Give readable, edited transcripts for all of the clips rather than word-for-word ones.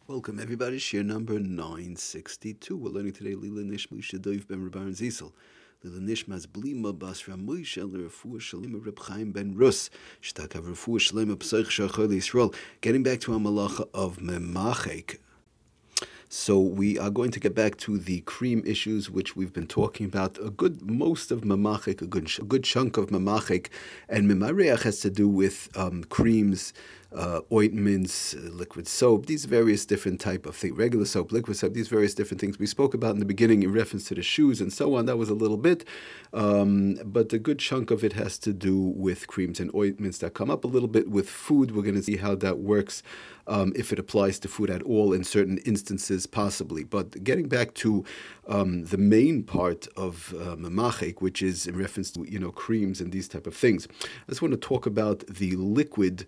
Welcome everybody, share number 962. We're learning today Lila Nishma Shadoiv ben Rabban Zisel. Lila Nishma's Blima Bas Ramoish El Refuah Shalima Reb Chaim ben Rus. Shtakav Refuah Shalima P'Soich Shachol Yisrael. Getting back to our malacha of Memachek. So we are going to get back to the cream issues, which we've been talking about. Most of Memachek, a good chunk of Memachek, and Memareach has to do with creams, ointments, liquid soap, these various different type of things, regular soap, liquid soap, these various different things we spoke about in the beginning in reference to the shoes and so on. That was a little bit, but a good chunk of it has to do with creams and ointments that come up a little bit with food. We're going to see how that works. If it applies to food at all in certain instances, possibly. But getting back to the main part of Memachek, which is in reference to creams and these type of things, I just want to talk about the liquid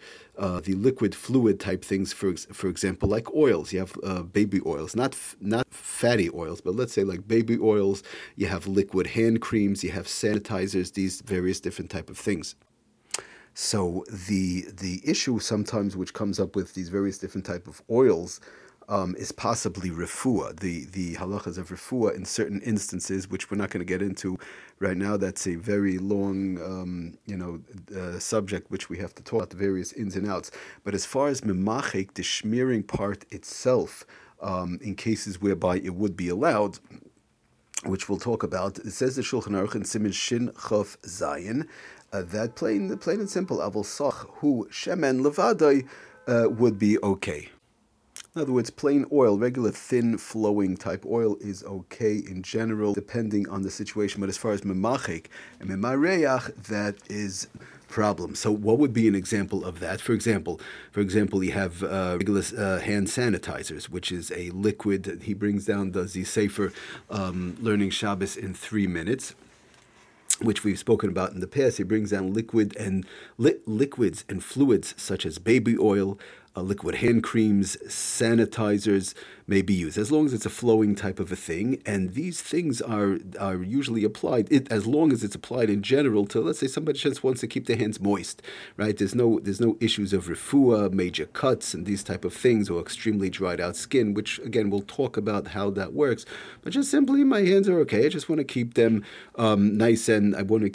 fluid type things. For example, like oils. You have baby oils, not fatty oils, but let's say like baby oils. You have liquid hand creams. You have sanitizers. These various different type of things. So the issue sometimes which comes up with these various different type of oils is possibly refuah, the halachas of refuah in certain instances, which we're not going to get into right now. That's a very long subject which we have to talk about the various ins and outs. But as far as memachek, the smearing part itself, in cases whereby it would be allowed, which we'll talk about, it says the Shulchan Aruch in Siman Shin Chof Zayin, that plain and simple, Aval Sach Hu Shemen Levadai would be okay. In other words, plain oil, regular thin flowing type oil is okay in general, depending on the situation. But as far as memachek and memareach, that is problem. So what would be an example of that? For example, you have regular hand sanitizers, which is a liquid. He brings down the Sefer Learning Shabbos in 3 minutes, which we've spoken about in the past. He brings down liquids and fluids such as baby oil, liquid hand creams, sanitizers may be used, as long as it's a flowing type of a thing. And these things are usually applied, as long as it's applied in general to, let's say, somebody just wants to keep their hands moist, right? There's no issues of refuah, major cuts, and these type of things, or extremely dried out skin, which, again, we'll talk about how that works. But just simply, my hands are okay. I just want to keep them nice and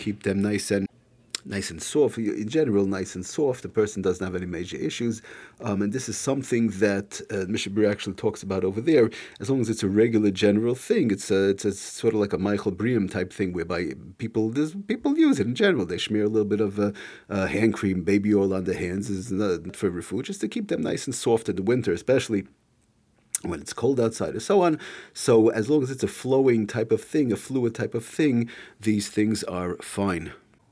soft, in general, nice and soft. The person doesn't have any major issues. And this is something that Mishnah Berurah actually talks about over there. As long as it's a regular general thing, it's sort of like a Michael Briam type thing, whereby people use it in general. They smear a little bit of hand cream, baby oil on their hands for refuah, just to keep them nice and soft in the winter, especially when it's cold outside and so on. So as long as it's a flowing type of thing, a fluid type of thing, these things are fine.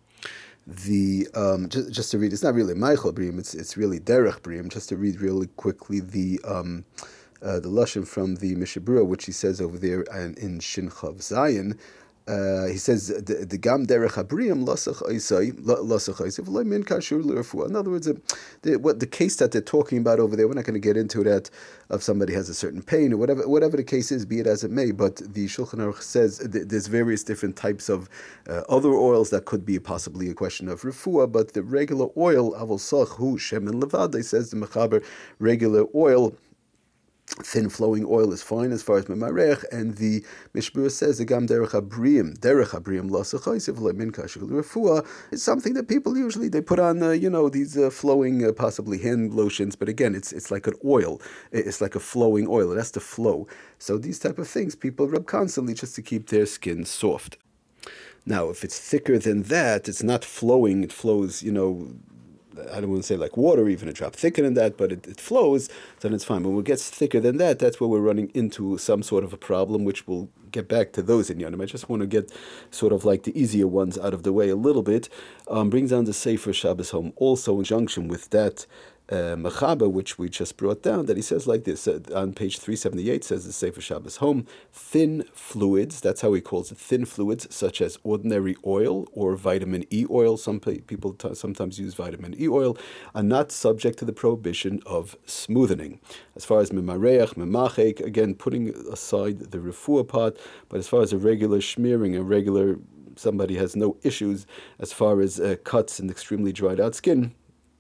Just to read, it's not really Michael Briam, it's really Derech Briam. Just to read really quickly the lashon from the Mishnah Berurah, which he says over there and in Shin Chav Zayin. He says the gam derech habriam lasach oisai v'loy min kashur l'refuah. In other words, the case that they're talking about over there, we're not going to get into that if somebody has a certain pain or whatever the case is, be it as it may. But the Shulchan Aruch says there's various different types of other oils that could be possibly a question of refuah, but the regular oil avol sach hu shemen levad, says the mechaber, regular oil, thin flowing oil is fine as far as memarech, and the Mishnah Berurah says the gam derech habriam lasachaysiv lemin kashur l'refuah is something that people usually they put on these flowing possibly hand lotions, but again it's like an oil, it's like a flowing oil, it has to flow. So these type of things people rub constantly just to keep their skin soft. Now if it's thicker than that, it's not flowing, it flows, I don't want to say like water, even a drop thicker than that, but it flows, then it's fine. But when it gets thicker than that, that's where we're running into some sort of a problem, which we'll get back to those in Yonim. I just want to get sort of like the easier ones out of the way a little bit. Brings down the Sefer Shabbos Home, also in conjunction with that Mechaber, which we just brought down, that he says like this, on page 378, says the Sefer Shabbos Home, thin fluids, that's how he calls it, thin fluids, such as ordinary oil or vitamin E oil, some people sometimes use vitamin E oil, are not subject to the prohibition of smoothing. As far as memareach, memachek, again, putting aside the refuah part, but as far as a regular smearing, somebody has no issues as far as cuts and extremely dried out skin,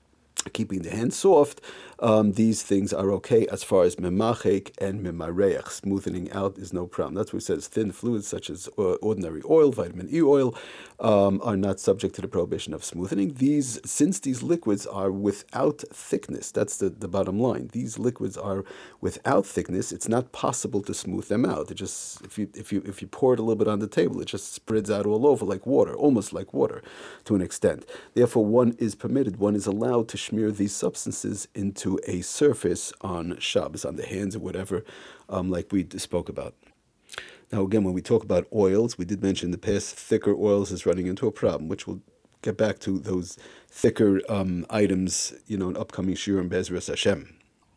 keeping the hand soft, these things are okay as far as memachek and memareach. Smoothing out is no problem. That's what it says. Thin fluids such as ordinary oil, vitamin E oil, are not subject to the prohibition of smoothing. Since these liquids are without thickness, that's the bottom line. These liquids are without thickness. It's not possible to smooth them out. It just if you pour it a little bit on the table, it just spreads out all over like water, almost like water, to an extent. Therefore, one is permitted. One is allowed to smear these substances into a surface on Shabbos, on the hands or whatever, like we spoke about. Now, again, when we talk about oils, we did mention in the past thicker oils is running into a problem, which we'll get back to those thicker items, in upcoming Shiurim Be'ezras Hashem.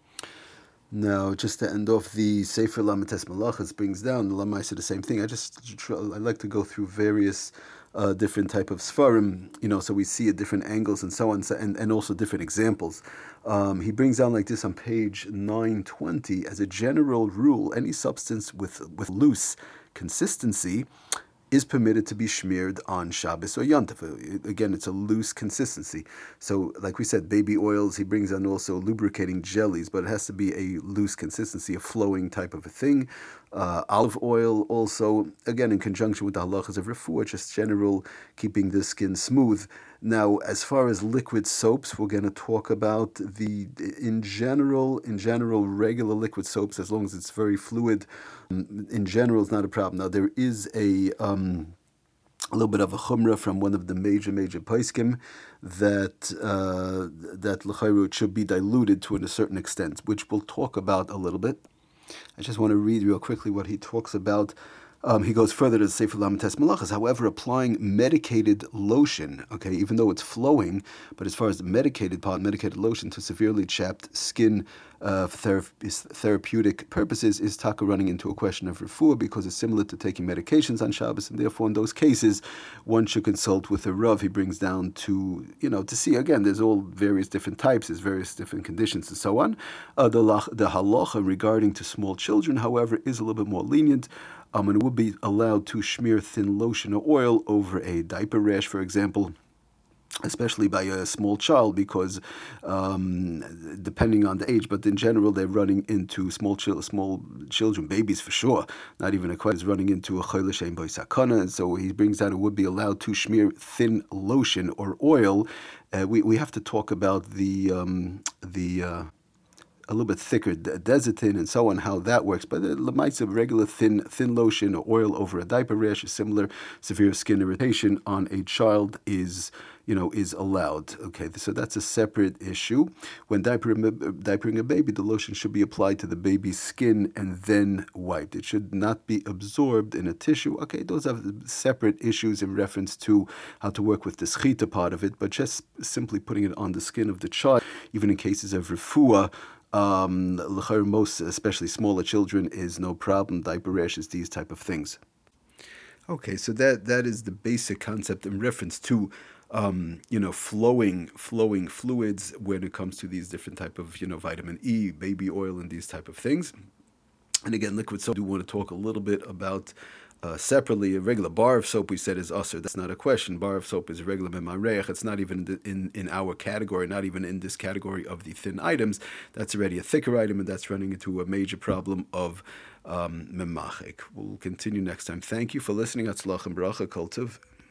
Now, just to end off the Sefer Lamites Malachas brings down the Lamai said the same thing. I like to go through various different type of Sfarim, so we see at different angles and so on, and also different examples. He brings down like this on page 920, as a general rule, any substance with loose consistency is permitted to be smeared on Shabbos or Yontif. Again, it's a loose consistency. So, like we said, baby oils, he brings on also lubricating jellies, but it has to be a loose consistency, a flowing type of a thing. Olive oil also, again, in conjunction with the halachas of refuah, just general, keeping the skin smooth. Now, as far as liquid soaps, we're going to talk about in general, regular liquid soaps, as long as it's very fluid, in general, it's not a problem. Now, there is a little bit of a chumrah from one of the major poskim that l'chayru should be diluted to a certain extent, which we'll talk about a little bit. I just want to read real quickly what he talks about. He goes further to Sefer Lamites Malachas. However, applying medicated lotion, even though it's flowing, but as far as the medicated lotion to severely chapped skin for therapeutic purposes is taka running into a question of refuah, because it's similar to taking medications on Shabbos, and therefore in those cases one should consult with a Rav. He brings down to see, again, there's all various different types, there's various different conditions and so on. The halacha regarding to small children, however, is a little bit more lenient. And it would be allowed to smear thin lotion or oil over a diaper rash, for example, especially by a small child, because depending on the age, but in general, they're running into small children, babies for sure, not even a question, is running into a chayla shein bo sakana. And so he brings out it would be allowed to smear thin lotion or oil. We have to talk about the a little bit thicker Desitin and so on, how that works. But the lemaitz of regular thin lotion or oil over a diaper rash, a similar severe skin irritation on a child is allowed. Okay, so that's a separate issue. When diapering a baby, the lotion should be applied to the baby's skin and then wiped. It should not be absorbed in a tissue. Okay, those are separate issues in reference to how to work with the schita part of it, but just simply putting it on the skin of the child, even in cases of refuah, most, especially smaller children, is no problem. Diaper rashes, these type of things. Okay, so that is the basic concept in reference to flowing fluids when it comes to these different type of vitamin E, baby oil, and these type of things. And again, liquid soap, I do want to talk a little bit about separately. A regular bar of soap, we said, is usher. That's not a question. Bar of soap is regular b'mareich. It's not even in our category, not even in this category of the thin items. That's already a thicker item, and that's running into a major problem of memachik. We'll continue next time. Thank you for listening. Atzlach and bracha, Kol Tov.